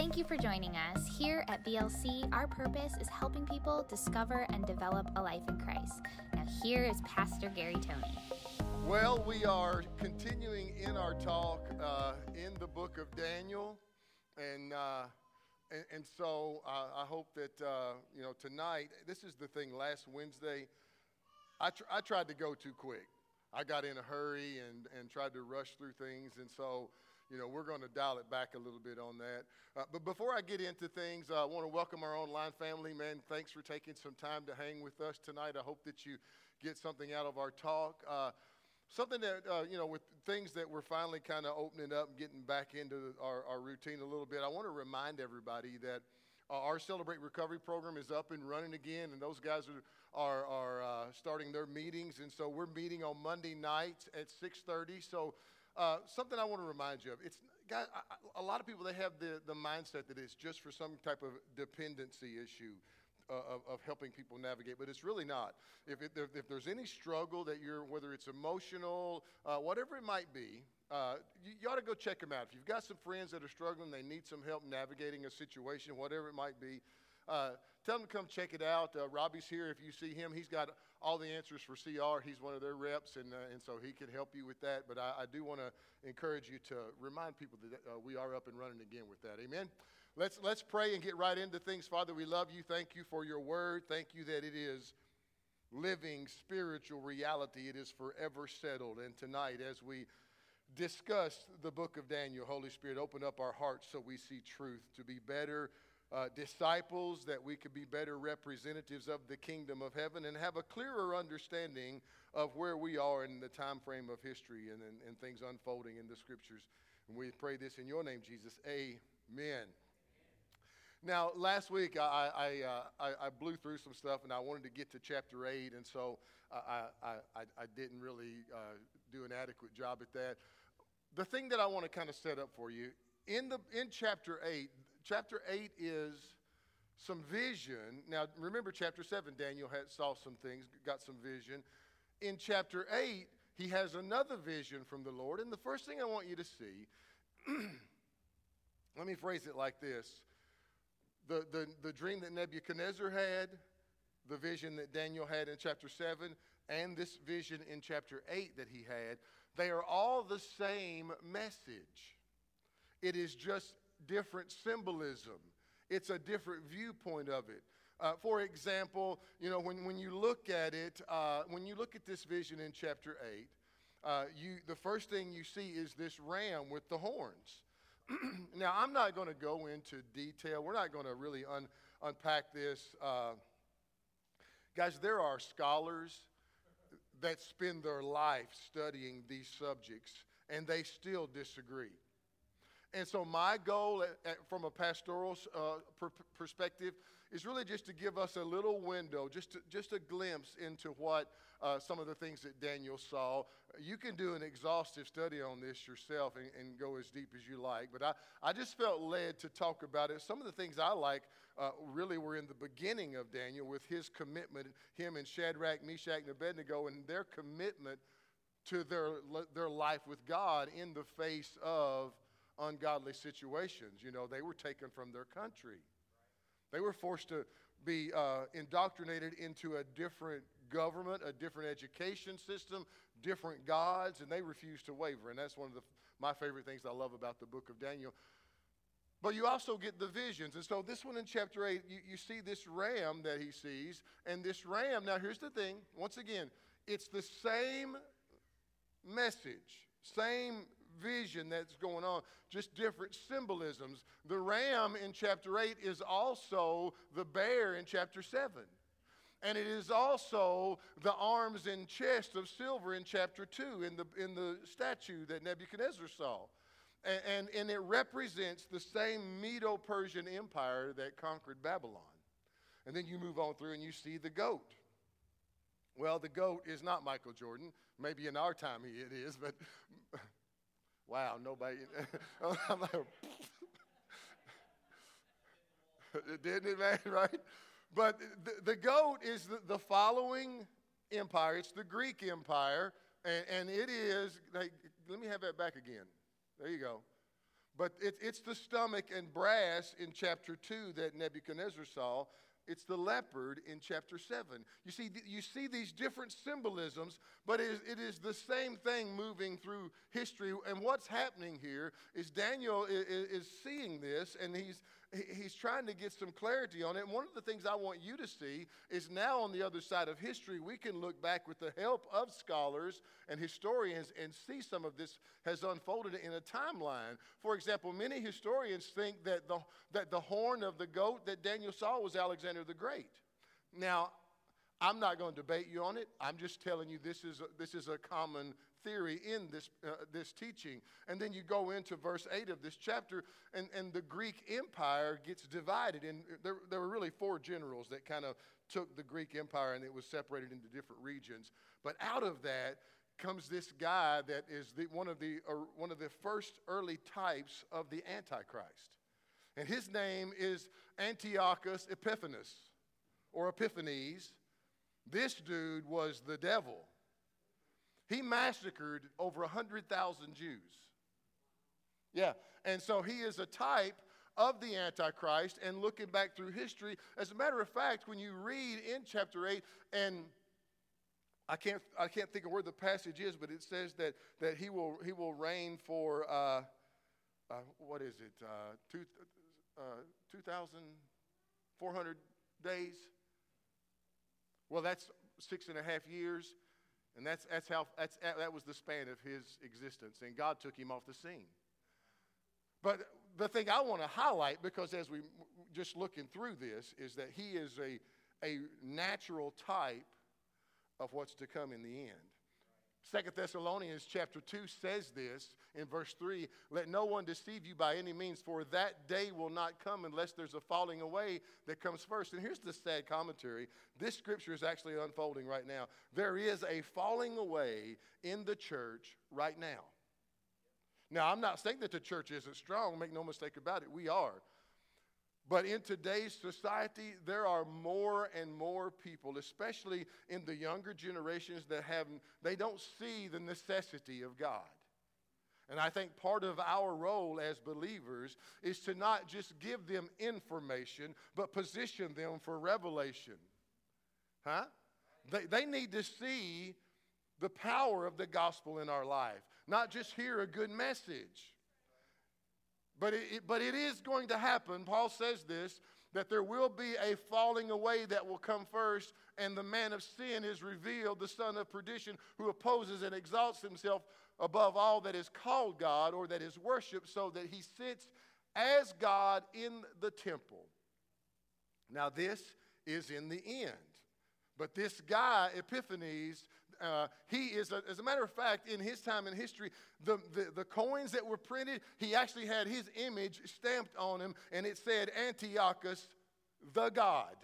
Thank you for joining us. Here at VLC, our purpose is helping people discover and develop a life in Christ. Now here is Pastor Gary Toney. Well, we are continuing in our talk in the book of Daniel, and so I hope that tonight. This is the thing. Last Wednesday, I tried to go too quick. I got in a hurry and tried to rush through things, and so we're going to dial it back a little bit on that. But before I get into things, I want to welcome our online family. Man, thanks for taking some time to hang with us tonight. I hope that you get something out of our talk. Something that, with things that we're finally kind of opening up and getting back into our routine a little bit, I want to remind everybody that our Celebrate Recovery program is up and running again, and those guys are starting their meetings, and so we're meeting on Monday nights at 6:30. So something I want to remind you of. It's guys, a lot of people, they have the mindset that it's just for some type of dependency issue of helping people navigate, but it's really not. If there's any struggle that whether it's emotional, whatever it might be, you ought to go check them out. If you've got some friends that are struggling, they need some help navigating a situation, whatever it might be, tell them to come check it out. Robbie's here. If you see him, he's got all the answers for CR. He's one of their reps, and so he can help you with that. But I do want to encourage you to remind people that we are up and running again with that. Amen. Let's pray and get right into things. Father, we love you. Thank you for your word. Thank you that it is living spiritual reality. It is forever settled. And tonight, as we discuss the book of Daniel, Holy Spirit, open up our hearts so we see truth, to be better disciples, that we could be better representatives of the kingdom of heaven and have a clearer understanding of where we are in the time frame of history and things unfolding in the scriptures. And we pray this in your name, Jesus. Amen. Now, last week I blew through some stuff, and I wanted to get to chapter 8, and so I didn't really do an adequate job at that. The thing that I want to kind of set up for you in chapter 8. Chapter 8 is some vision. Now, remember chapter 7, Daniel saw some things, got some vision. In chapter 8, he has another vision from the Lord. And the first thing I want you to see, let me phrase it like this. The dream that Nebuchadnezzar had, the vision that Daniel had in chapter 7, and this vision in chapter 8 that he had, they are all the same message. It is just different symbolism. It's a different viewpoint of it. For example, when you look at it, when you look at this vision in chapter 8, the first thing you see is this ram with the horns. Now, I'm not going to go into detail. We're not going to really unpack this. Guys, there are scholars that spend their life studying these subjects, and they still disagree. And so my goal from a pastoral perspective is really just to give us a little window, just a glimpse into what some of the things that Daniel saw. You can do an exhaustive study on this yourself and go as deep as you like. But I just felt led to talk about it. Some of the things I like really were in the beginning of Daniel with his commitment, him and Shadrach, Meshach, and Abednego, and their commitment to their life with God in the face of ungodly situations. They were taken from their country. They were forced to be indoctrinated into a different government, a different education system, different gods, and they refused to waver. And that's one of my favorite things I love about the book of Daniel. But you also get the visions. And so this one in chapter 8, you see this ram that he sees. And this ram, now here's the thing. Once again, it's the same message, same vision that's going on, just different symbolisms. The ram in chapter 8 is also the bear in chapter 7. And it is also the arms and chest of silver in chapter 2 in the statue that Nebuchadnezzar saw. And it represents the same Medo-Persian empire that conquered Babylon. And then you move on through and you see the goat. Well, the goat is not Michael Jordan. Maybe in our time it is, but wow, nobody. I'm like, didn't it, man? Right? But the goat is the following empire. It's the Greek empire, and it is. Let me have that back again. There you go. But it's the stomach and brass in chapter 2 that Nebuchadnezzar saw. It's the leopard in chapter 7. You see these different symbolisms, but it is the same thing moving through history. And what's happening here is Daniel is seeing this, and he's trying to get some clarity on it. And one of the things I want you to see is now on the other side of history, we can look back with the help of scholars and historians and see some of this has unfolded in a timeline. For example, many historians think that the horn of the goat that Daniel saw was Alexander the Great. Now, I'm not going to debate you on it. I'm just telling you this is a common theory in this teaching. And then you go into verse 8 of this chapter, and the Greek Empire gets divided. And there were really 4 generals that kind of took the Greek Empire, and it was separated into different regions. But out of that comes this guy that is one of the first early types of the Antichrist. And his name is Antiochus Epiphanes, or Epiphanes. This dude was the devil. He massacred over 100,000 Jews. Yeah, and so he is a type of the Antichrist. And looking back through history, as a matter of fact, when you read in chapter 8, and I can't think of where the passage is, but it says that he will reign for 2,400 days. Well, that's 6.5 years, and that was the span of his existence, and God took him off the scene. But the thing I want to highlight, because as we just looking through this, is that he is a natural type of what's to come in the end. 2 Thessalonians chapter 2 says this in verse 3, "Let no one deceive you by any means, for that day will not come unless there's a falling away that comes first." And here's the sad commentary. This scripture is actually unfolding right now. There is a falling away in the church right now. Now, I'm not saying that the church isn't strong. Make no mistake about it. We are. But in today's society, there are more and more people, especially in the younger generations, they don't see the necessity of God. And I think part of our role as believers is to not just give them information, but position them for revelation. Huh? They need to see the power of the gospel in our life, not just hear a good message. But it is going to happen. Paul says this, that there will be a falling away that will come first, and the man of sin is revealed, the son of perdition, who opposes and exalts himself above all that is called God or that is worshipped, so that he sits as God in the temple. Now this is in the end. But this guy, Epiphanes, he is, as a matter of fact, in his time in history, the coins that were printed, he actually had his image stamped on him, and it said Antiochus, the God.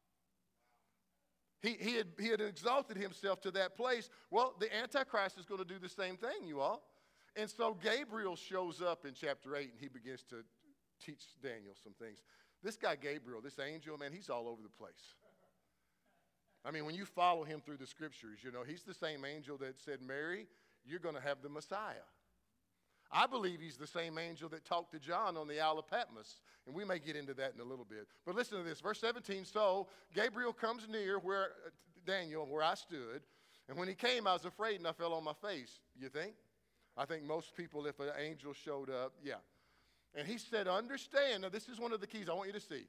He had exalted himself to that place. Well, the Antichrist is going to do the same thing, you all. And so Gabriel shows up in chapter 8, and he begins to teach Daniel some things. This guy Gabriel, this angel, man, he's all over the place. I mean, when you follow him through the scriptures, you know, he's the same angel that said, "Mary, you're going to have the Messiah." I believe he's the same angel that talked to John on the Isle of Patmos, and we may get into that in a little bit. But listen to this, verse 17, "So Gabriel comes near Daniel, where I stood, and when he came, I was afraid and I fell on my face." You think? I think most people, if an angel showed up, yeah. And he said, "Understand," now this is one of the keys I want you to see.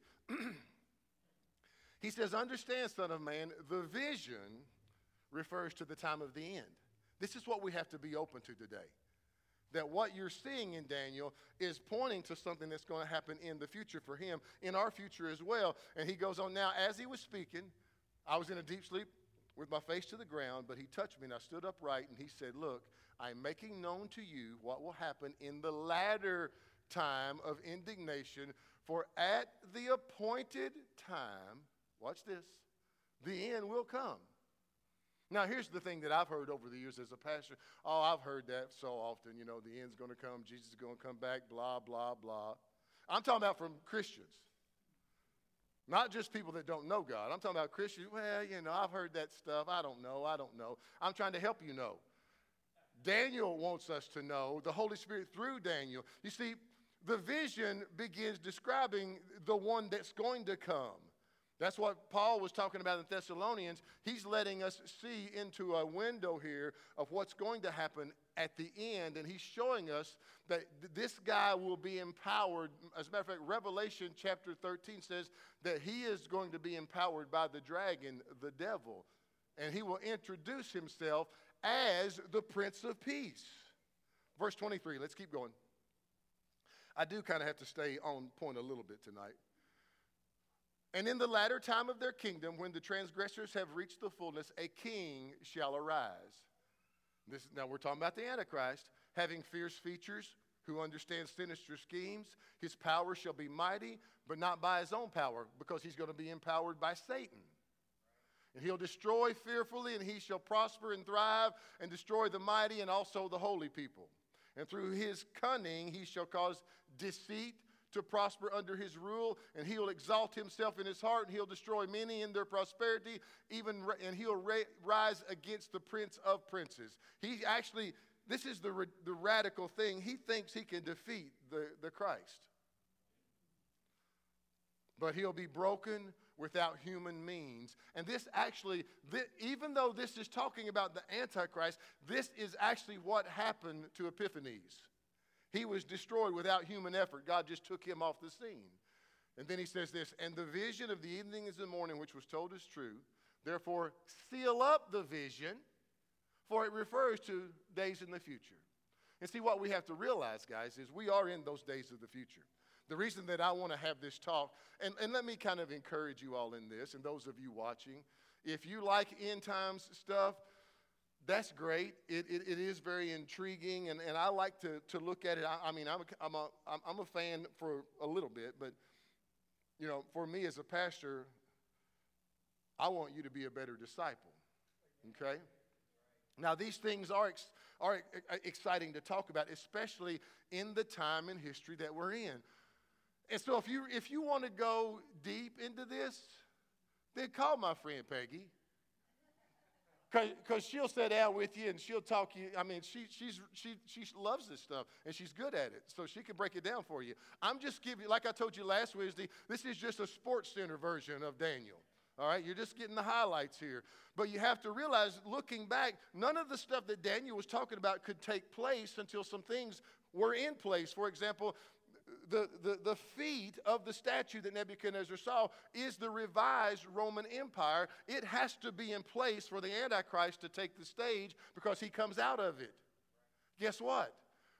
He says, "Understand, son of man, the vision refers to the time of the end." This is what we have to be open to today. That what you're seeing in Daniel is pointing to something that's going to happen in the future for him, in our future as well. And he goes on, "Now, as he was speaking, I was in a deep sleep with my face to the ground, but he touched me and I stood upright, and he said, 'Look, I'm making known to you what will happen in the latter time of indignation, for at the appointed time,'" watch this, "the end will come." Now, here's the thing that I've heard over the years as a pastor. Oh, I've heard that so often. You know, the end's going to come, Jesus is going to come back, blah, blah, blah. I'm talking about from Christians. Not just people that don't know God. I'm talking about Christians. Well, you know, I've heard that stuff. I don't know. I'm trying to help you know. Daniel wants us to know, the Holy Spirit through Daniel. You see, the vision begins describing the one that's going to come. That's what Paul was talking about in Thessalonians. He's letting us see into a window here of what's going to happen at the end, and he's showing us that this guy will be empowered. As a matter of fact, Revelation chapter 13 says that he is going to be empowered by the dragon, the devil, and he will introduce himself as the Prince of Peace. Verse 23, let's keep going. I do kind of have to stay on point a little bit tonight. And in the latter time of their kingdom, when the transgressors have reached the fullness, a king shall arise. Now we're talking about the Antichrist, having fierce features, who understands sinister schemes. His power shall be mighty, but not by his own power, because he's going to be empowered by Satan. And he'll destroy fearfully, and he shall prosper and thrive, and destroy the mighty and also the holy people. And through his cunning he shall cause deceit to prosper under his rule, and he'll exalt himself in his heart, and he'll destroy many in their prosperity, and he'll rise against the prince of princes. He actually, this is the radical thing. He thinks he can defeat the Christ. But he'll be broken without human means. And this actually, even though this is talking about the Antichrist, this is actually what happened to Epiphanes. He was destroyed without human effort. God just took him off the scene. And then he says this, and the vision of the evening is the morning, which was told is true. Therefore, seal up the vision, for it refers to days in the future. And see, what we have to realize, guys, is we are in those days of the future. The reason that I want to have this talk, and let me kind of encourage you all in this, and those of you watching, if you like end times stuff, that's great. It is very intriguing, and I like to look at it. I'm a fan for a little bit, but you know, for me as a pastor, I want you to be a better disciple. Okay. Now these things are exciting to talk about, especially in the time in history that we're in. And so if you want to go deep into this, then call my friend Peggy. Because she'll sit down with you and she'll talk you. I mean, she loves this stuff and she's good at it, so she can break it down for you. I'm just giving, like I told you last Wednesday, this is just a Sports Center version of Daniel. All right, you're just getting the highlights here. But you have to realize, looking back, none of the stuff that Daniel was talking about could take place until some things were in place. For example, the feet of the statue that Nebuchadnezzar saw is the revised Roman Empire. It has to be in place for the Antichrist to take the stage because he comes out of it. Guess what?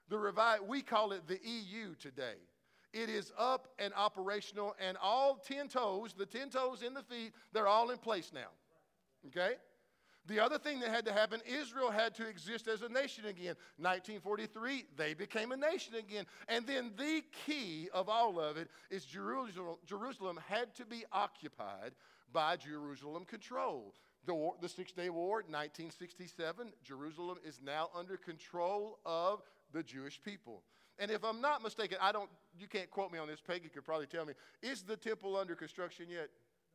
We call it the EU today. It is up and operational, and all 10 toes, the 10 toes in the feet, they're all in place now. Okay? The other thing that had to happen, Israel had to exist as a nation again. 1943, they became a nation again. And then the key of all of it is Jerusalem had to be occupied by Jerusalem control. The Six-Day War, 1967, Jerusalem is now under control of the Jewish people. And if I'm not mistaken, you can't quote me on this, Peggy could probably tell me, is the temple under construction yet?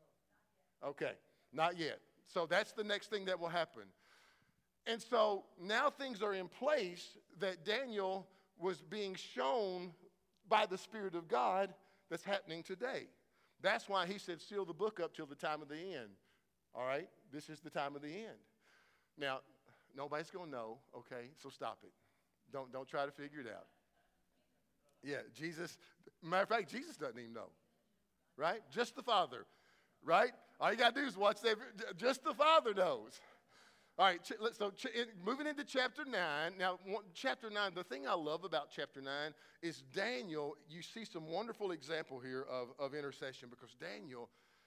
No, not yet. Okay, not yet. So that's the next thing that will happen. And so now things are in place that Daniel was being shown by the Spirit of God that's happening today. That's why he said, seal the book up till the time of the end. All right? This is the time of the end. Now, nobody's going to know, okay? So stop it. Don't try to figure it out. Yeah, Jesus, matter of fact, Jesus doesn't even know. Right? Just the Father. Right? All you got to do is watch that. Just the Father knows. All right, so moving into chapter 9. Now, chapter 9, the thing I love about chapter 9 is Daniel, you see some wonderful example here of intercession, because Daniel,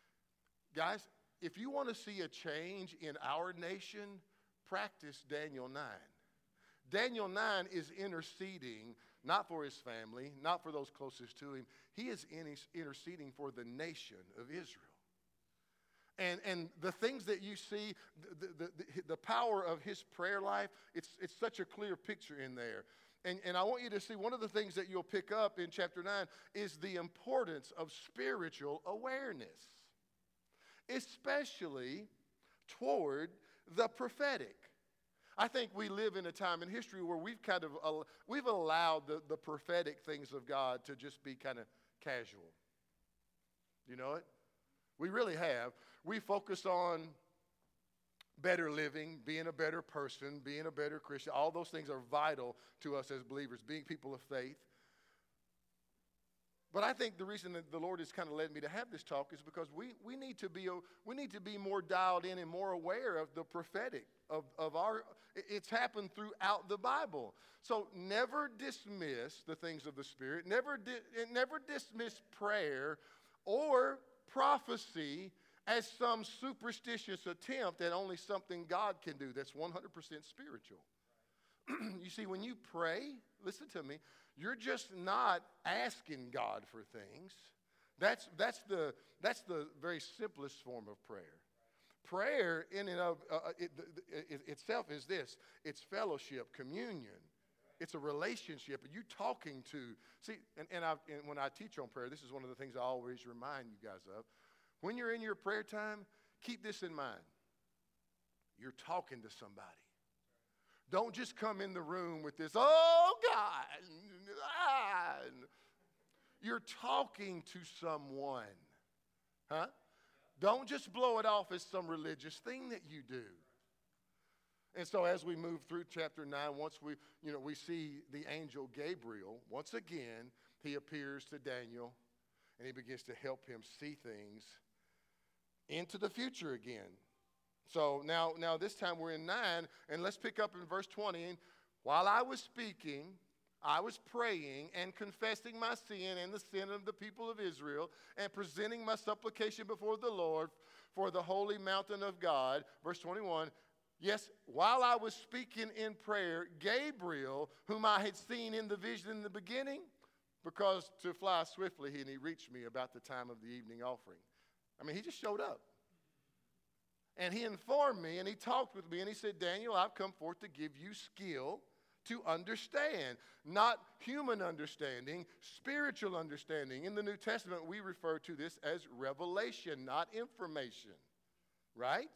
guys, if you want to see a change in our nation, practice Daniel 9. Daniel 9 is interceding, not for his family, not for those closest to him. He is interceding for the nation of Israel. And the things that you see, the power of his prayer life, it's such a clear picture in there. And I want you to see one of the things that you'll pick up in chapter 9 is the importance of spiritual awareness, especially toward the prophetic. I think we live in a time in history where we've allowed the prophetic things of God to just be kind of casual. You know it? We really have. We focus on better living, being a better person, being a better Christian. All those things are vital to us as believers, being people of faith. But I think the reason that the Lord has kind of led me to have this talk is because we need to be more dialed in and more aware of the prophetic of our. It's happened throughout the Bible. So never dismiss the things of the Spirit. Never dismiss prayer or prophecy as some superstitious attempt at only something God can do that's 100% spiritual. You see, when you pray, listen to me, you're just not asking God for things. That's the very simplest form of prayer. Prayer in and of itself is this. It's fellowship, communion. It's a relationship. And you talking to, see, and when I teach on prayer, this is one of the things I always remind you guys of. When you're in your prayer time, keep this in mind. You're talking to somebody. Don't just come in the room with this, oh, God. You're talking to someone. Huh? Don't just blow it off as some religious thing that you do. And so as we move through chapter 9, once we see the angel Gabriel, once again, he appears to Daniel, and he begins to help him see things into the future again. So now this time we're in 9, and let's pick up in verse 20. And while I was speaking, I was praying and confessing my sin and the sin of the people of Israel and presenting my supplication before the Lord for the holy mountain of God. Verse 21, yes, while I was speaking in prayer, Gabriel, whom I had seen in the vision in the beginning, because to fly swiftly, and he reached me about the time of the evening offering. I mean, he just showed up. And he informed me, and he talked with me, and he said, Daniel, I've come forth to give you skill to understand. Not human understanding, spiritual understanding. In the New Testament, we refer to this as revelation, not information. Right?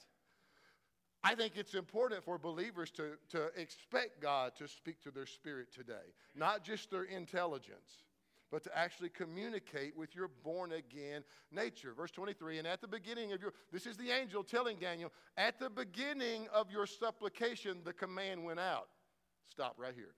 I think it's important for believers to expect God to speak to their spirit today. Not just their intelligence, but to actually communicate with your born-again nature. Verse 23, and at the beginning of this is the angel telling Daniel, at the beginning of your supplication, the command went out. Stop right here.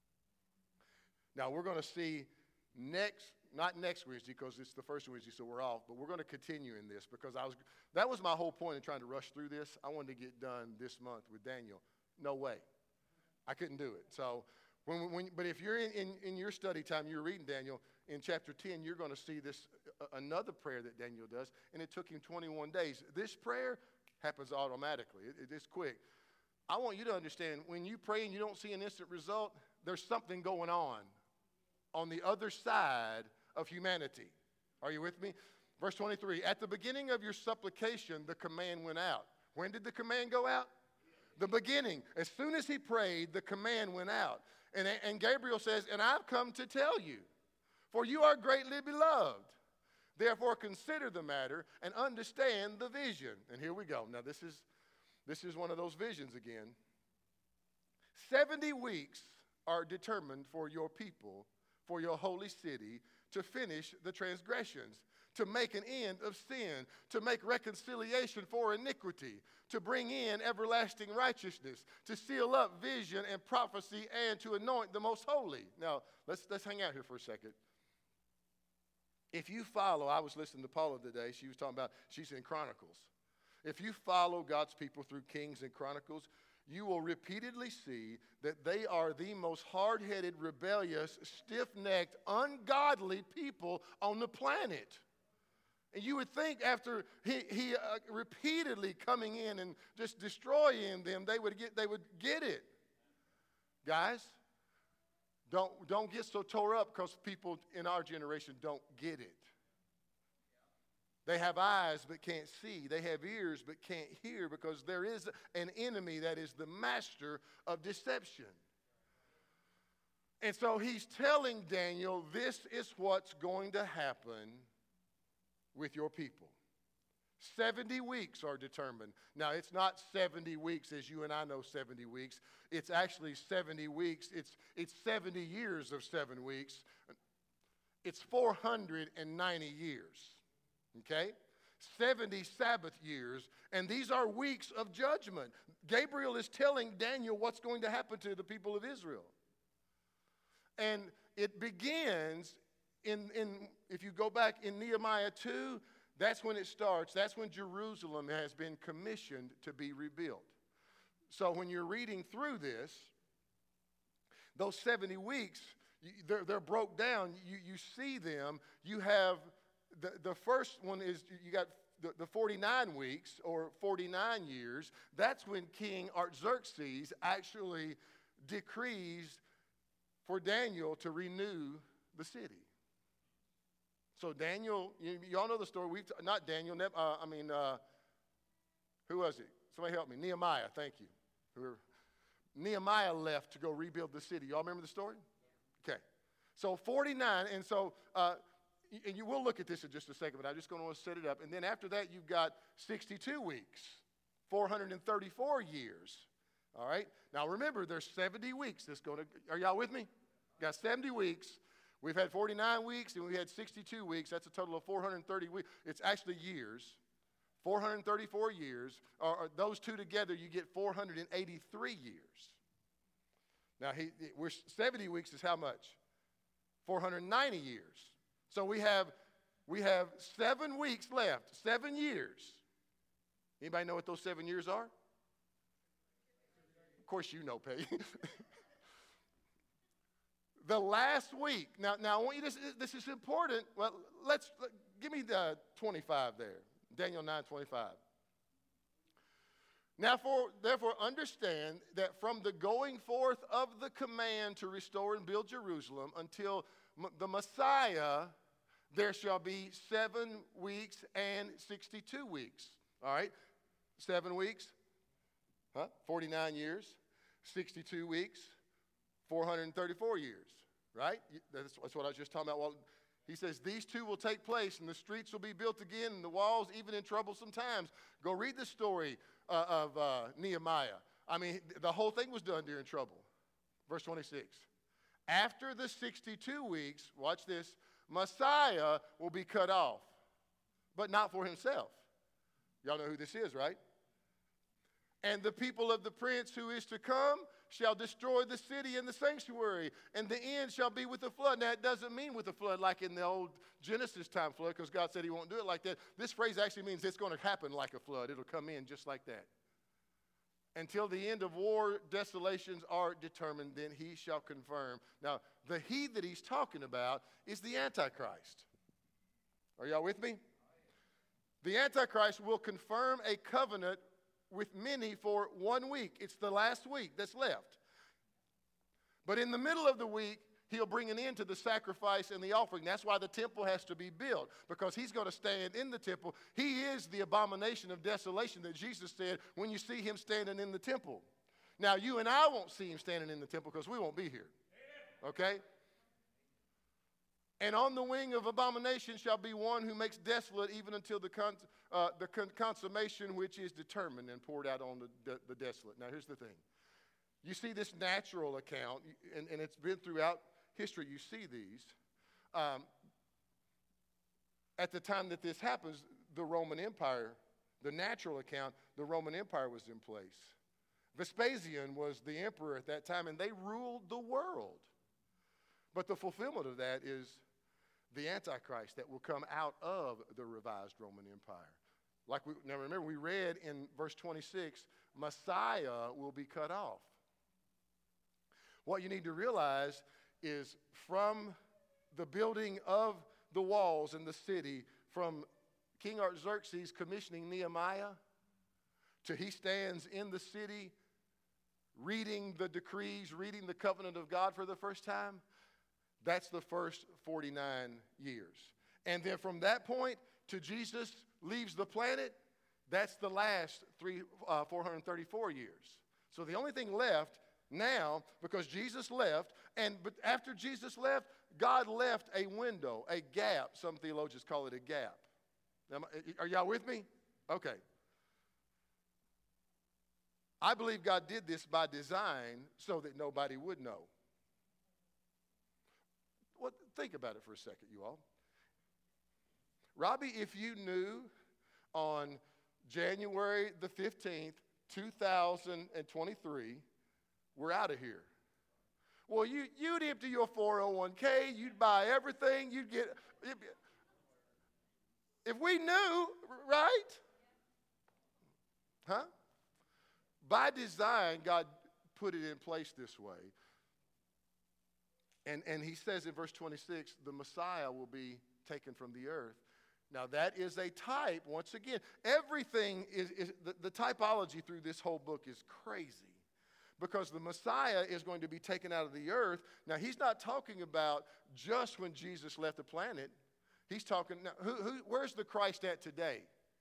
Now, we're going to see not next Wednesday, because it's the first Wednesday, so we're off, but we're going to continue in this, because that was my whole point in trying to rush through this. I wanted to get done this month with Daniel. No way. I couldn't do it. So, but if you're in your study time, you're reading Daniel, in chapter 10, you're going to see this another prayer that Daniel does, and it took him 21 days. This prayer happens automatically. It's quick. I want you to understand, when you pray and you don't see an instant result, there's something going on the other side of humanity. Are you with me? Verse 23, at the beginning of your supplication, the command went out. When did the command go out? The beginning. As soon as he prayed, the command went out. And Gabriel says, and I've come to tell you, for you are greatly beloved. Therefore consider the matter and understand the vision. And here we go. Now this is one of those visions again. 70 weeks are determined for your people, for your holy city, to finish the transgressions, to make an end of sin, to make reconciliation for iniquity, to bring in everlasting righteousness, to seal up vision and prophecy, and to anoint the most holy. Now, let's hang out here for a second. If you follow, I was listening to Paula today, she was talking about, she's in Chronicles. If you follow God's people through Kings and Chronicles, you will repeatedly see that they are the most hard-headed, rebellious, stiff-necked, ungodly people on the planet. And you would think after he repeatedly coming in and just destroying them, they would get it. Guys, don't get so tore up because people in our generation don't get it. They have eyes but can't see. They have ears but can't hear, because there is an enemy that is the master of deception. And so he's telling Daniel, this is what's going to happen with your people. 70 weeks are determined. Now, it's not 70 weeks as you and I know 70 weeks. It's actually 70 weeks. It's 70 years of 7 weeks. It's 490 years, okay? 70 Sabbath years, and these are weeks of judgment. Gabriel is telling Daniel what's going to happen to the people of Israel. And it begins if you go back in Nehemiah 2, that's when it starts. That's when Jerusalem has been commissioned to be rebuilt. So when you're reading through this, those 70 weeks, they're broke down. You see them. You have the first one is you got the 49 weeks or 49 years. That's when King Artaxerxes actually decrees for Daniel to renew the city. So Daniel, y'all know the story. Not Daniel. Who was it? Somebody help me. Nehemiah. Thank you. Nehemiah left to go rebuild the city. Y'all remember the story? Okay. So 49, and so and you will look at this in just a second, but I'm just going to set it up. And then after that, you've got 62 weeks, 434 years. All right. Now remember, there's 70 weeks. Are y'all with me? Got 70 weeks. We've had 49 weeks, and we had 62 weeks. That's a total of 430 weeks. It's actually years. 434 years. Or those two together, you get 483 years. Now, 70 weeks is how much? 490 years. So we have 7 weeks left, 7 years. Anybody know what those 7 years are? Of course you know, Peggy. The last week. Now I want you to, this is important. Well, give me the 25 there. Daniel 9:25. Now, therefore, understand that from the going forth of the command to restore and build Jerusalem until the Messiah, there shall be 7 weeks and 62 weeks. All right? 7 weeks, 49 years, 62 weeks, 434 years, right? That's what I was just talking about. Well, he says, these two will take place, and the streets will be built again, and the walls even in troublesome times. Go read the story of Nehemiah. I mean, the whole thing was done during trouble. Verse 26. After the 62 weeks, watch this, Messiah will be cut off, but not for himself. Y'all know who this is, right? And the people of the prince who is to come shall destroy the city and the sanctuary, and the end shall be with the flood. Now, it doesn't mean with the flood like in the old Genesis time flood, because God said he won't do it like that. This phrase actually means it's going to happen like a flood. It'll come in just like that. Until the end of war, desolations are determined, then he shall confirm. Now, the he that he's talking about is the Antichrist. Are y'all with me? The Antichrist will confirm a covenant with many for 1 week. It's the last week that's left. But in the middle of the week, he'll bring an end to the sacrifice and the offering. That's why the temple has to be built, because he's going to stand in the temple. He is the abomination of desolation that Jesus said when you see him standing in the temple. Now, you and I won't see him standing in the temple because we won't be here. Okay? And on the wing of abomination shall be one who makes desolate even until the consummation which is determined and poured out on the desolate. Now, here's the thing. You see this natural account, and it's been throughout history. You see these. At the time that this happens, the Roman Empire, the natural account, the Roman Empire was in place. Vespasian was the emperor at that time, and they ruled the world. But the fulfillment of that is the Antichrist that will come out of the revised Roman Empire. Now remember, we read in verse 26, Messiah will be cut off. What you need to realize is from the building of the walls in the city, from King Artaxerxes commissioning Nehemiah to he stands in the city reading the decrees, reading the covenant of God for the first time, that's the first 49 years. And then from that point to Jesus leaves the planet, that's the last 434 years. So the only thing left now, because Jesus left, but after Jesus left, God left a window, a gap. Some theologians call it a gap. Are y'all with me? Okay. I believe God did this by design so that nobody would know. Well, think about it for a second, you all. Robbie, if you knew on January the 15th, 2023, we're out of here. Well, you'd empty your 401k, you'd buy everything, you'd get... If we knew, right? Huh? By design, God put it in place this way. And he says in verse 26, the Messiah will be taken from the earth. Now that is a type, once again. Everything is the typology through this whole book is crazy. Because the Messiah is going to be taken out of the earth. Now he's not talking about just when Jesus left the planet. He's talking, now, where's the Christ at today?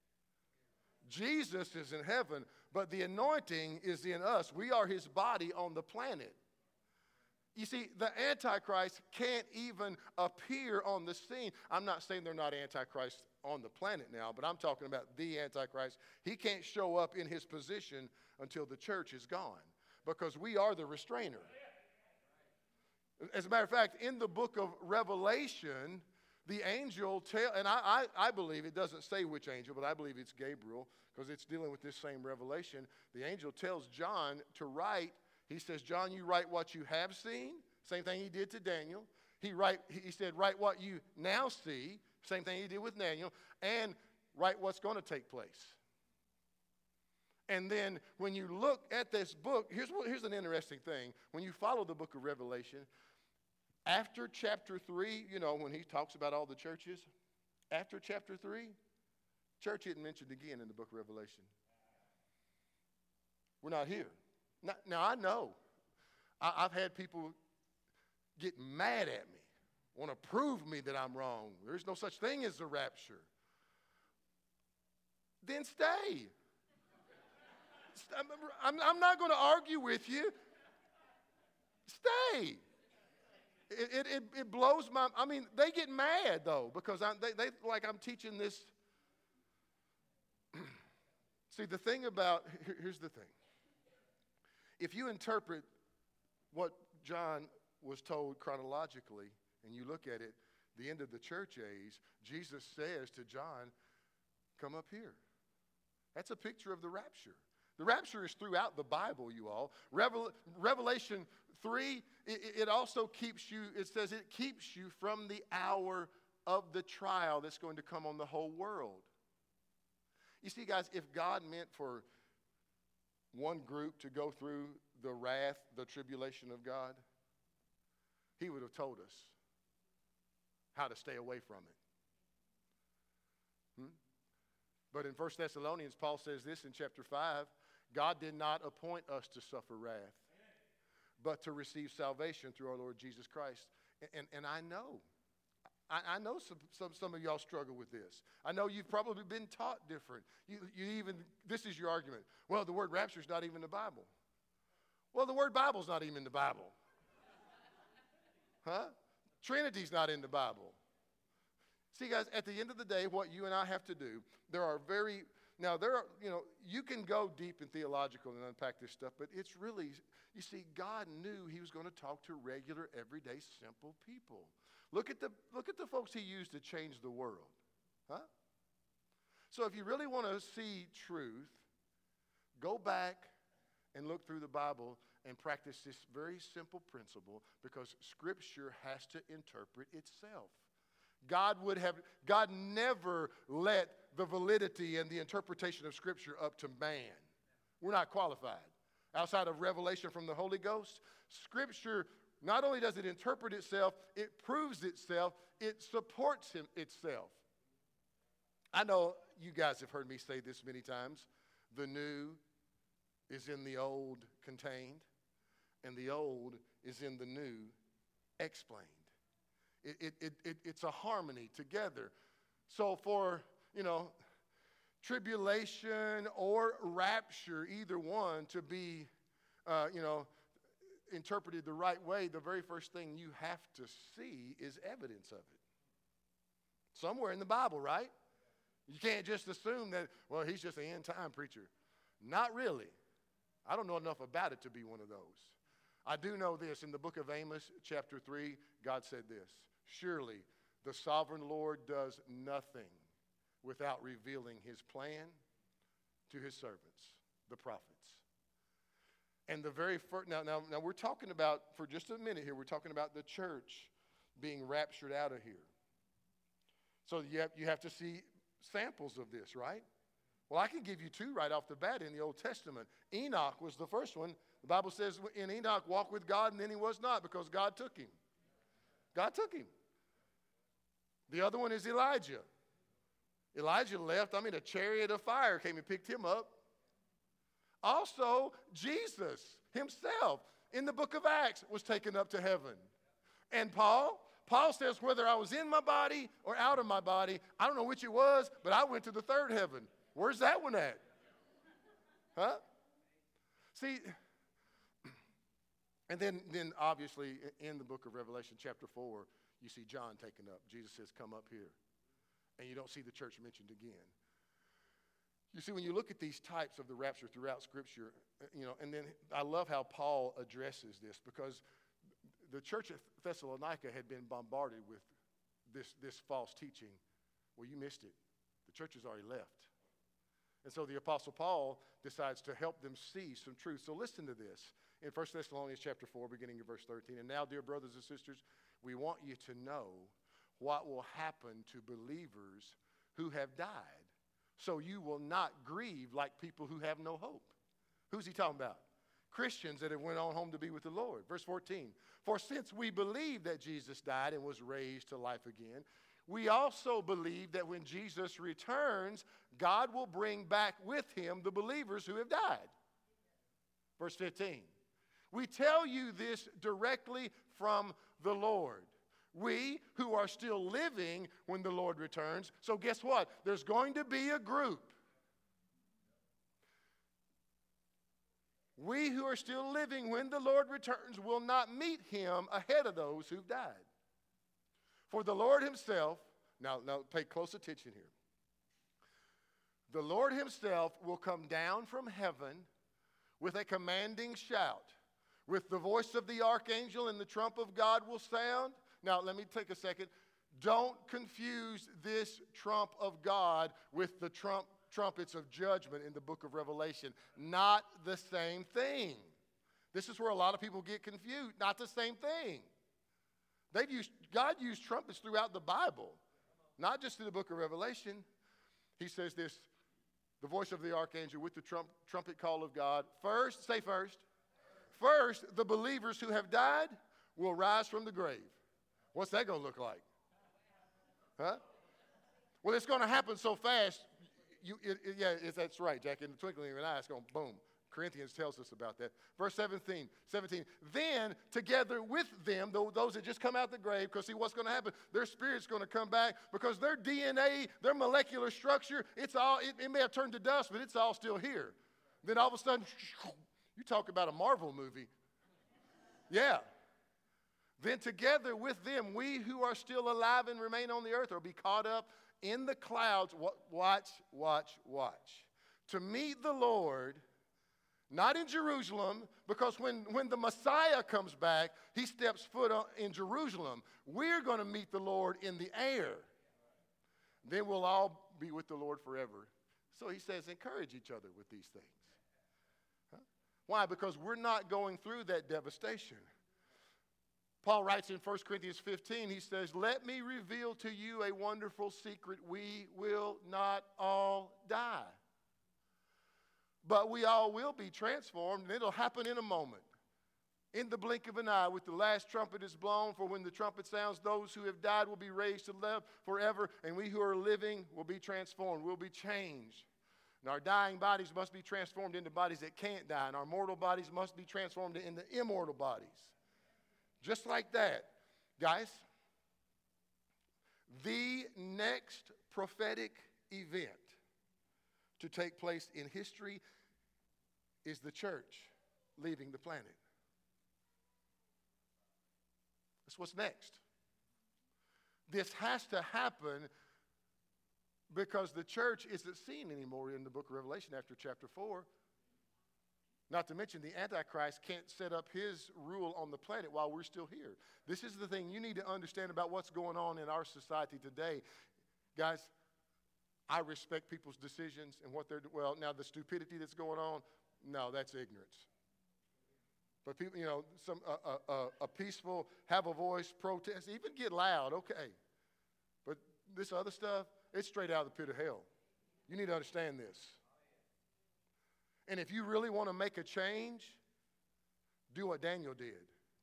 Jesus is in heaven, but the anointing is in us. We are his body on the planet. You see, the Antichrist can't even appear on the scene. I'm not saying they're not Antichrist on the planet now, but I'm talking about the Antichrist. He can't show up in his position until the church is gone, because we are the restrainer. As a matter of fact, in the book of Revelation, the angel and I believe, it doesn't say which angel, but I believe it's Gabriel, because it's dealing with this same revelation. The angel tells John to write. He says, John, you write what you have seen. Same thing he did to Daniel. He said, write what you now see. Same thing he did with Daniel. And write what's going to take place. And then when you look at this book, here's an interesting thing. When you follow the book of Revelation, after chapter 3, when he talks about all the churches, after chapter 3, church isn't mentioned again in the book of Revelation. We're not here. Now I know. I've had people get mad at me, want to prove me that I'm wrong. There's no such thing as the rapture. Then stay. I'm not going to argue with you. Stay. It blows my... they get mad, though, because they like I'm teaching this. See, the thing about... Here's the thing. If you interpret what John was told chronologically, and you look at it, the end of the church age, Jesus says to John, come up here. That's a picture of the rapture. The rapture is throughout the Bible, you all. Revelation 3, it also keeps you, it says it keeps you from the hour of the trial that's going to come on the whole world. You see, guys, if God meant for one group to go through the wrath, the tribulation of God, he would have told us how to stay away from it. But in 1 Thessalonians, Paul says this in chapter 5, God did not appoint us to suffer wrath, but to receive salvation through our Lord Jesus Christ. And I know. I know some of y'all struggle with this. I know you've probably been taught different. This is your argument. Well, the word rapture is not even in the Bible. Well, the word Bible is not even in the Bible. Huh? Trinity's not in the Bible. See, guys, at the end of the day, what you and I have to do, you can go deep in theological and unpack this stuff, but it's really, you see, God knew he was going to talk to regular, everyday, simple people. Look at the folks he used to change the world. Huh? So if you really want to see truth, go back and look through the Bible and practice this very simple principle, because Scripture has to interpret itself. God never let the validity and the interpretation of Scripture up to man. We're not qualified. Outside of revelation from the Holy Ghost, Scripture, not only does it interpret itself, it proves itself, it supports itself. I know you guys have heard me say this many times. The new is in the old contained, and the old is in the new explained. It's a harmony together. So for, tribulation or rapture, either one, to be, interpreted the right way, the very first thing you have to see is evidence of it. Somewhere in the Bible, right? You can't just assume that, well, he's just an end-time preacher. Not really. I don't know enough about it to be one of those. I do know this. In the book of Amos, chapter 3, God said this, surely the sovereign Lord does nothing without revealing his plan to his servants, the prophets. And the very first, now we're talking about, for just a minute here, we're talking about the church being raptured out of here. So you have to see samples of this, right? Well, I can give you two right off the bat in the Old Testament. Enoch was the first one. The Bible says in Enoch walked with God, and then he was not because God took him. God took him. The other one is Elijah. Elijah left. A chariot of fire came and picked him up. Also, Jesus himself in the book of Acts was taken up to heaven. And Paul says whether I was in my body or out of my body, I don't know which it was, but I went to the third heaven. Where's that one at? Huh? See, and then obviously in the book of Revelation chapter 4, you see John taken up. Jesus says, come up here. And you don't see the church mentioned again. You see, when you look at these types of the rapture throughout Scripture, and then I love how Paul addresses this because the church at Thessalonica had been bombarded with this false teaching. Well, you missed it. The church has already left. And so the Apostle Paul decides to help them see some truth. So listen to this in 1 Thessalonians chapter 4, beginning in verse 13. And now, dear brothers and sisters, we want you to know what will happen to believers who have died, so you will not grieve like people who have no hope. Who's he talking about? Christians that have went on home to be with the Lord. Verse 14, for since we believe that Jesus died and was raised to life again, we also believe that when Jesus returns, God will bring back with him the believers who have died. Verse 15, we tell you this directly from the Lord. We who are still living when the Lord returns. So guess what? There's going to be a group. We who are still living when the Lord returns will not meet him ahead of those who've died. For the Lord himself, now pay close attention here. The Lord himself will come down from heaven with a commanding shout. With the voice of the archangel and the trump of God will sound. Now, let me take a second. Don't confuse this trump of God with the trumpets of judgment in the book of Revelation. Not the same thing. This is where a lot of people get confused. Not the same thing. God used trumpets throughout the Bible, not just in the book of Revelation. He says this, the voice of the archangel with the trumpet call of God. First, say first. First, the believers who have died will rise from the grave. What's that going to look like? Huh? Well, it's going to happen so fast. That's right, Jack. In the twinkling of an eye, it's going boom. Corinthians tells us about that. Verse 17. Then, together with them, those that just come out the grave, because see what's going to happen? Their spirit's going to come back because their DNA, their molecular structure, it may have turned to dust, but it's all still here. Then all of a sudden, you talk about a Marvel movie. Yeah. Then together with them, we who are still alive and remain on the earth will be caught up in the clouds. Watch. To meet the Lord, not in Jerusalem, because when the Messiah comes back, he steps foot in Jerusalem. We're going to meet the Lord in the air. Then we'll all be with the Lord forever. So he says, encourage each other with these things. Huh? Why? Because we're not going through that devastation. Paul writes in 1 Corinthians 15, he says, let me reveal to you a wonderful secret. We will not all die. But we all will be transformed, and it'll happen in a moment. In the blink of an eye, with the last trumpet is blown, for when the trumpet sounds, those who have died will be raised to live forever, and we who are living will be transformed, will be changed. And our dying bodies must be transformed into bodies that can't die, and our mortal bodies must be transformed into immortal bodies. Just like that. Guys, the next prophetic event to take place in history is the church leaving the planet. That's what's next. This has to happen because the church isn't seen anymore in the book of Revelation after chapter 4. Not to mention the Antichrist can't set up his rule on the planet while we're still here. This is the thing you need to understand about what's going on in our society today. Guys, I respect people's decisions and what they're doing. Well, now the stupidity that's going on, no, that's ignorance. But people, a peaceful, have a voice, protest, even get loud, okay. But this other stuff, it's straight out of the pit of hell. You need to understand this. And if you really want to make a change, do what Daniel did.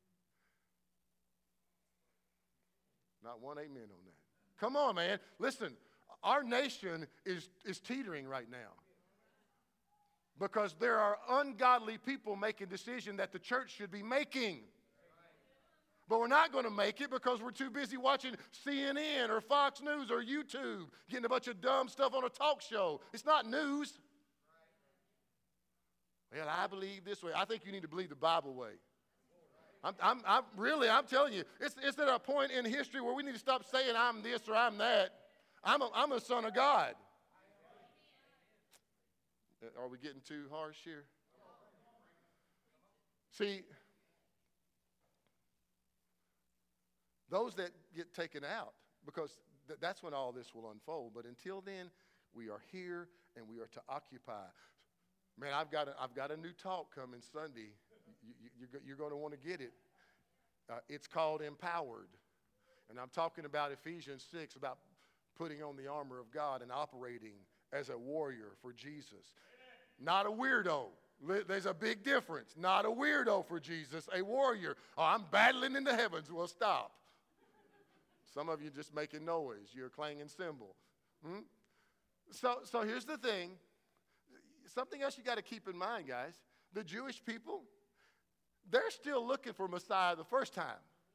Not one amen on that. Come on, man. Listen, our nation is teetering right now. Because there are ungodly people making decisions that the church should be making. But we're not going to make it because we're too busy watching CNN or Fox News or YouTube, getting a bunch of dumb stuff on a talk show. It's not news. Well, I believe this way. I think you need to believe the Bible way. I'm telling you, it's at a point in history where we need to stop saying I'm this or I'm that. I'm a son of God. Are we getting too harsh here? See, those that get taken out, because that's when all this will unfold. But until then, we are here and we are to occupy. Man, I've got a new talk coming Sunday. You're going to want to get it. It's called Empowered. And I'm talking about Ephesians 6, about putting on the armor of God and operating as a warrior for Jesus. Not a weirdo. There's a big difference. Not a weirdo for Jesus, a warrior. Oh, I'm battling in the heavens. Well, stop. Some of you just making noise. You're a clanging cymbal. So here's the thing. Something else you got to keep in mind, guys. The Jewish people, they're still looking for Messiah the first time.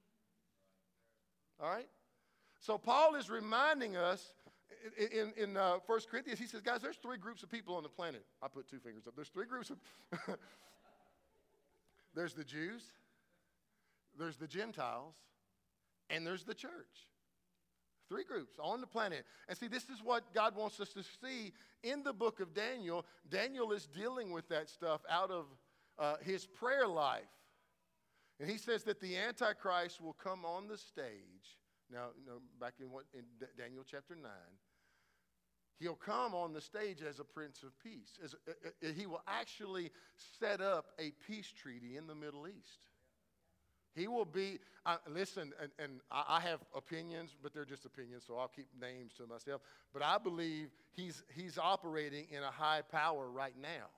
All right? So Paul is reminding us in 1 Corinthians, he says, guys, there's 3 groups of people on the planet. I put 2 fingers up. There's 3 groups of there's the Jews, there's the Gentiles, and there's the church. 3 groups on the planet. And see, this is what God wants us to see in the book of Daniel. Daniel is dealing with that stuff out of his prayer life. And he says that the Antichrist will come on the stage. Now, back in Daniel chapter 9, he'll come on the stage as a Prince of Peace. He will actually set up a peace treaty in the Middle East. He will be, listen, and I have opinions, but they're just opinions, so I'll keep names to myself. But I believe he's operating in a high power right now.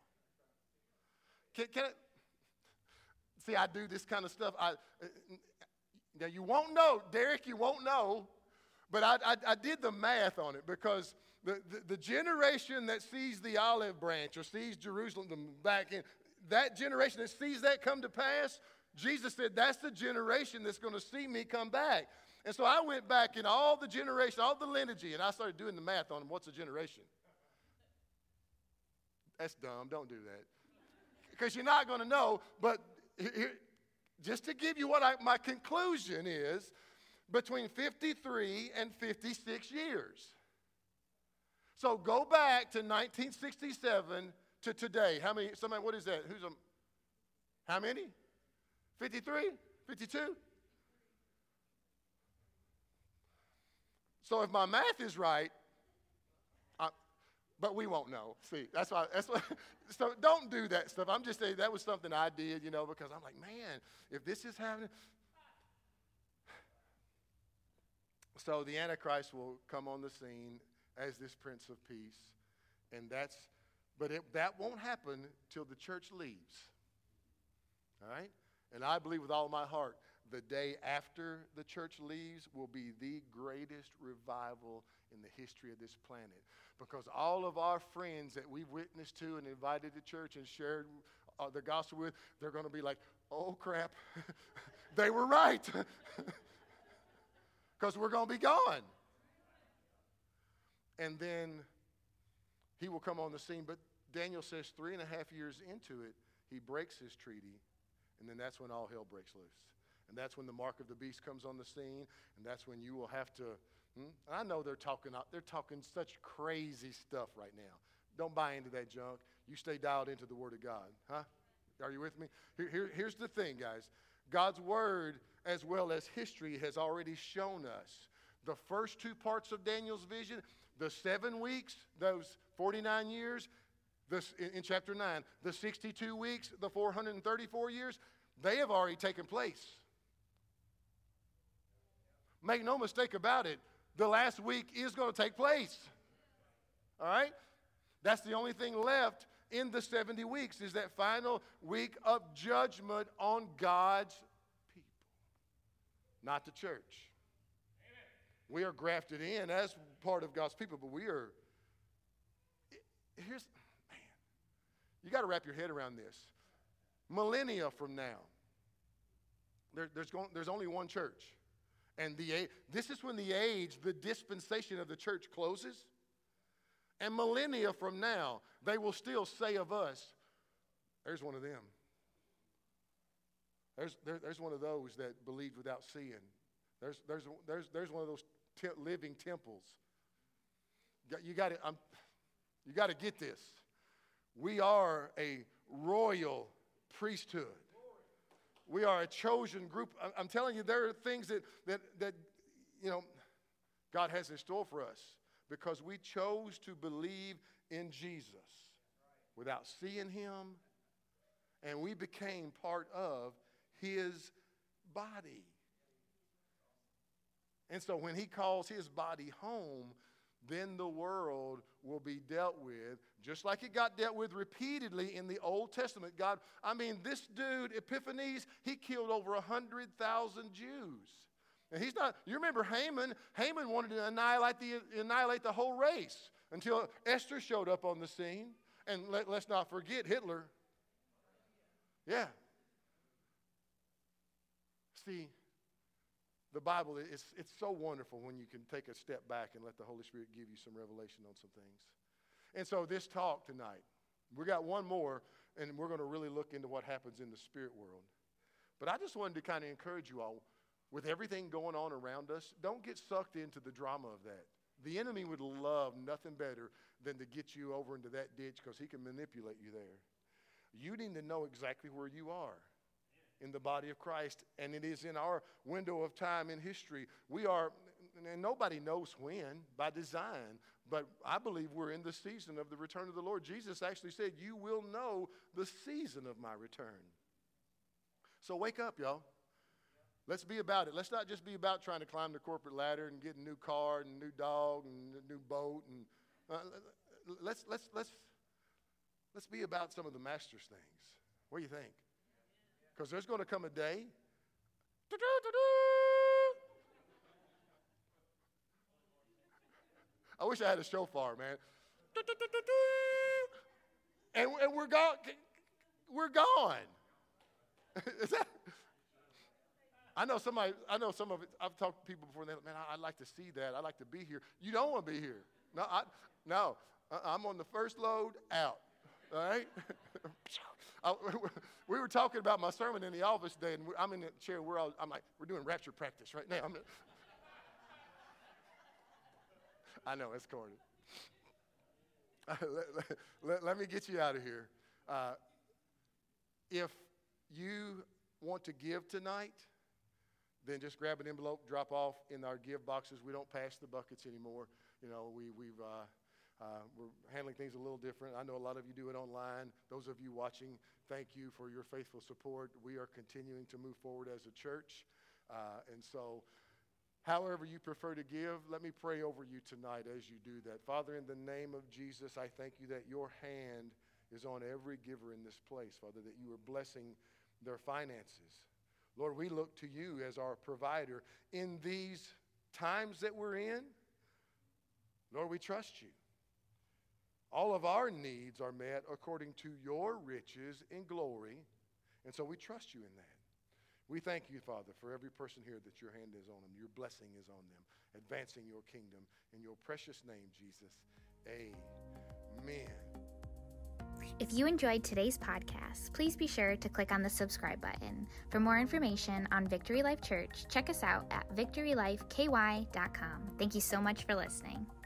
See, I do this kind of stuff. Now, you won't know, Derek, you won't know, but I did the math on it, because the generation that sees the olive branch or sees Jerusalem back in, that generation that sees that come to pass, Jesus said, that's the generation that's going to see me come back. And so I went back in all the generation, all the lineage, and I started doing the math on what's a generation. That's dumb. Don't do that. Because you're not going to know. But here, just to give you what my conclusion is, between 53 and 56 years. So go back to 1967 to today. How many? Somebody, what is that? How many? 53? 52? So if my math is right, but we won't know. See, that's why. So don't do that stuff. I'm just saying that was something I did, because I'm like, man, if this is happening. So the Antichrist will come on the scene as this Prince of Peace, and that won't happen till the church leaves. All right? And I believe with all my heart, the day after the church leaves will be the greatest revival in the history of this planet. Because all of our friends that we've witnessed to and invited to church and shared the gospel with, they're going to be like, oh, crap, they were right. Because we're going to be gone. And then he will come on the scene. But Daniel says 3.5 years into it, he breaks his treaty. And then that's when all hell breaks loose. And that's when the mark of the beast comes on the scene. And that's when you will have to And I know they're talking such crazy stuff right now. Don't buy into that junk. You stay dialed into the Word of God. Huh? Are you with me? Here's the thing, guys. God's Word, as well as history, has already shown us the first two parts of Daniel's vision, the 7 weeks, those 49 years, in chapter 9, the 62 weeks, the 434 years, they have already taken place. Make no mistake about it, the last week is going to take place. All right? That's the only thing left in the 70 weeks is that final week of judgment on God's people, not the church. Amen. We are grafted in as part of God's people, but you got to wrap your head around this. Millennia from now, there's only one church. And this is when the dispensation of the church closes. And millennia from now, they will still say of us, there's one of them. There's one of those that believed without seeing. There's one of those living temples. You got to get this. We are a royal priesthood. We are a chosen group. I'm telling you, there are things that God has in store for us because we chose to believe in Jesus without seeing him, and we became part of his body. And so when he calls his body home, then the world will be dealt with, just like it got dealt with repeatedly in the Old Testament. This dude, Epiphanes, he killed over 100,000 Jews. And he's not, you remember Haman? Haman wanted to annihilate the whole race until Esther showed up on the scene. And let's not forget Hitler. Yeah. See, the Bible, it's so wonderful when you can take a step back and let the Holy Spirit give you some revelation on some things. And so this talk tonight, we got one more, and we're going to really look into what happens in the spirit world. But I just wanted to kind of encourage you all, with everything going on around us, don't get sucked into the drama of that. The enemy would love nothing better than to get you over into that ditch because he can manipulate you there. You need to know exactly where you are in the body of Christ, and it is in our window of time in history. We are, and nobody knows when, by design, but I believe we're in the season of the return of the Lord. Jesus actually said, you will know the season of my return. So wake up, y'all. Let's be about it. Let's not just be about trying to climb the corporate ladder and get a new car and a new dog and a new boat. And let's be about some of the master's things. What do you think? Because there's going to come a day. I wish I had a shofar, man. And we're gone. We're gone. Is that? I know some of it. I've talked to people before, and they're like, man, I'd like to see that. I'd like to be here. You don't want to be here. No, I'm on the first load out. All right? We were talking about my sermon in the office today, and I'm in the chair. I'm like, we're doing rapture practice right now. I know, it's corny. Let me get you out of here. If you want to give tonight, then just grab an envelope, drop off in our give boxes. We don't pass the buckets anymore. We're handling things a little different. I know a lot of you do it online. Those of you watching, thank you for your faithful support. We are continuing to move forward as a church. And so however you prefer to give, let me pray over you tonight as you do that. Father, in the name of Jesus, I thank you that your hand is on every giver in this place, Father, that you are blessing their finances. Lord, we look to you as our provider in these times that we're in. Lord, we trust you. All of our needs are met according to your riches in glory, and so we trust you in that. We thank you, Father, for every person here that your hand is on them, your blessing is on them, advancing your kingdom. In your precious name, Jesus, amen. If you enjoyed today's podcast, please be sure to click on the subscribe button. For more information on Victory Life Church, check us out at victorylifeky.com. Thank you so much for listening.